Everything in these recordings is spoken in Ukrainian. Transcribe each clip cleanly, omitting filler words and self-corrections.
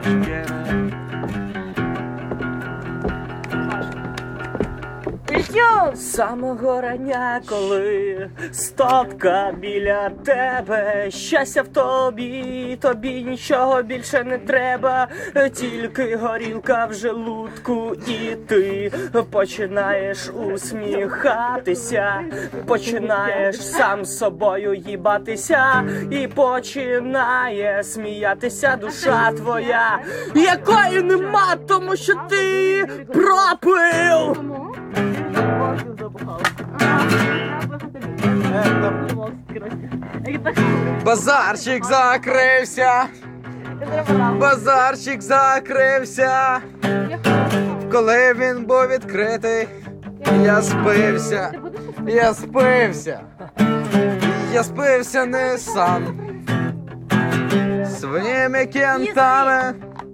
З самого рання, коли стопка біля тебе, щастя в тобі, тобі нічого більше не треба, тільки горілка в желудку, і ти починаєш усміхатися, починаєш сам з собою їбатися, і починає сміятися душа твоя, якої нема, тому що ти пропив. Базарчик закрився. Базарчик закрився. Коли він був відкритий, я спився. Я спився. Я спився не сам. Своїми кентами.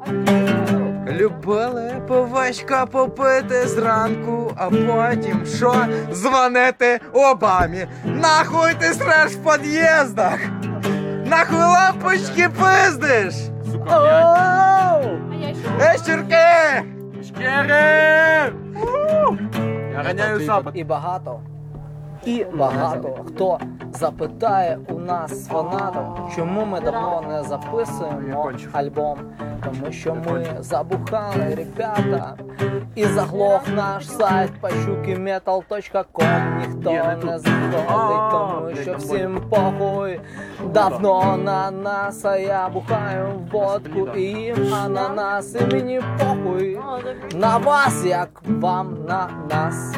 Любили пивечка попити зранку, а потім що? Дзвонити Обамі. Нахуй ти среш в під'їздах? Нахуй лампочки пиздиш? Ей, щурки! Щури! Я ганяю запад. І багато хто запитає у нас з фанатів, чому ми давно не записуємо альбом. Тому що ми забухали, ребята, і заглох наш сайт pachukimetal.com. Ніхто не заходить, тому що всім похуй. Давно на нас, а я бухаю водку і їм ананас. І мені похуй на вас, як вам на нас.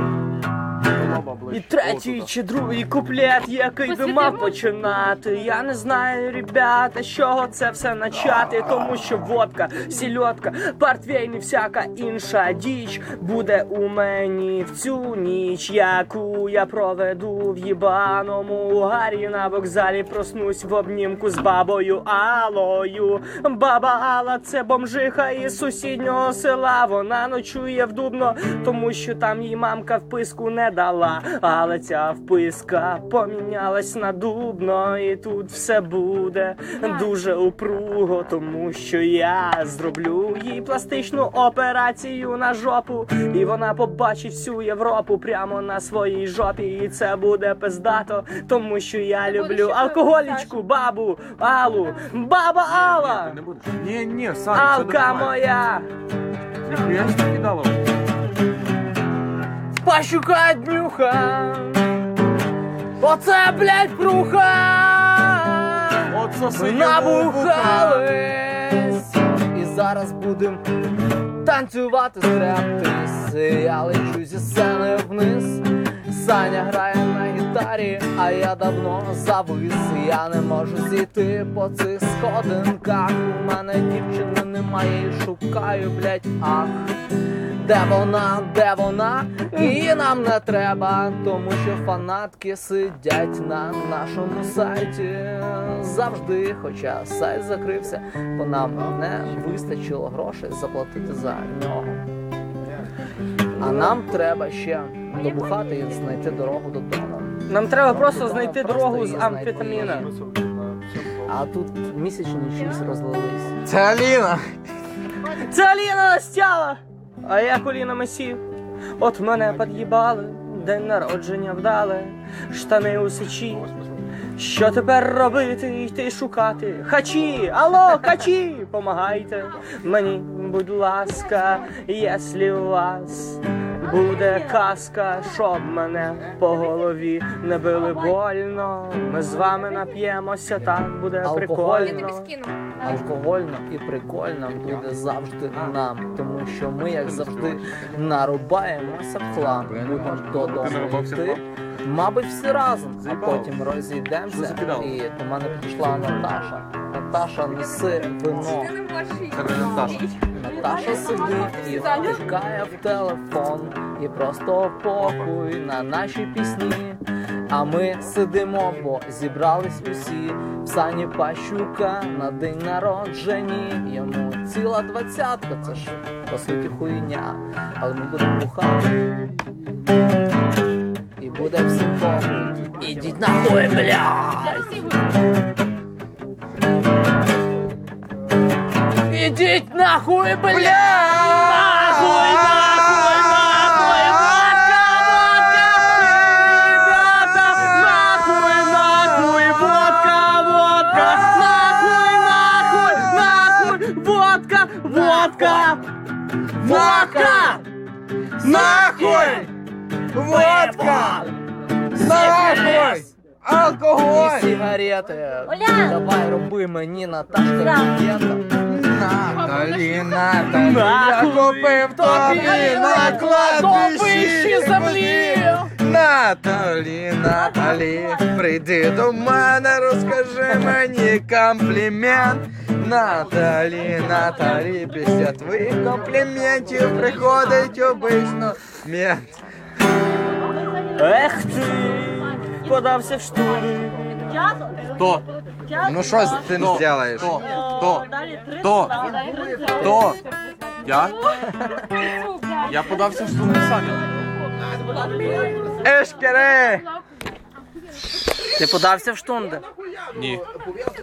І третій чи другий куплет, який би мав починати. Я не знаю, ребята, з чого це все начати. Тому що водка, сільотка, портвейн і всяка інша діч буде у мені в цю ніч, яку я проведу в їбаному гарі на вокзалі. Проснусь в обнімку з бабою Алою. Баба Алла — це бомжиха із сусіднього села. Вона ночує в Дубно, тому що там їй мамка вписку не дала. Але ця вписка помінялась на Дубно, і тут все буде дуже упруго, тому що я зроблю їй пластичну операцію на жопу, і вона побачить всю Європу прямо на своїй жопі, і це буде пиздато, тому що я люблю алкоголічку, бабу Аллу. Баба Алла! Ні, Саня, Алка моя! Ніхуя ж таки дало. Пащука днюха, оце, блядь, пруха, набухались, і зараз будем танцювати стриптиз. Я лечу зі сцени вниз, Саня грає на гітарі, а я давно завис. Я не можу зійти по цих сходинках, у мене дівчини немає, і шукаю, блядь, ах. Де вона? Її нам не треба, тому що фанатки сидять на нашому сайті завжди, хоча сайт закрився, бо нам не вистачило грошей заплатити за нього. А нам треба ще добухати і знайти дорогу додому. Нам треба просто знайти дорогу з амфетаміна. А тут місячні чимсь розлились. Це Аліна! Це Аліна Настяла! А я коліна Месів. От мене під'їбали, день народження вдали, штани у сечі. Що тепер робити? Йти шукати хачі? Алло, хачі! Помагайте мені, будь ласка, якщо у вас буде казка, щоб мене по голові не били больно. Ми з вами нап'ємося, так буде прикольно. Алкогольно і прикольно буде завжди нам, тому що ми, як завжди, нарубаємося в хлам. Будемо додому йти, мабуть, всі разом, а потім розійдемося. І до мене підійшла Наташа. Наташа, неси вино. Наташа сидить і втикає в телефон, і просто похуй на наші пісні. А ми сидимо, бо зібрались усі в Сані Пащука на день народження. Йому ціла 20-ка, це ж по суті хуйня. Але ми будемо бухати. І буде всім похуй. Ідіть нахуй, блядь! Ідіть нахуй, бля! Нахуй, нахуй, нахуй, водка, водка! Ребята, нахуй, нахуй, водка, водка! Нахуй, нахуй, нахуй, водка, водка! Водка! Нахуй! Водка! Нахуй! Алкоголь! Сигарети. Оля! Давай роби мені Наташка Легенда. Наталі, Наталі, я Нахуй! купив тобі на кладбищі землі. Наталі, Наталі, прийди до мене, розкажи мені комплімент. Наталі, Наталі, після твоїх компліментів приходить обично мент. Ех ти, подався в штури. Хто? Ну що ти не зробиш? Хто? Хто? Хто? Я? Я подався в штури самі. Ешкере! Ти подався в штунди? Ні.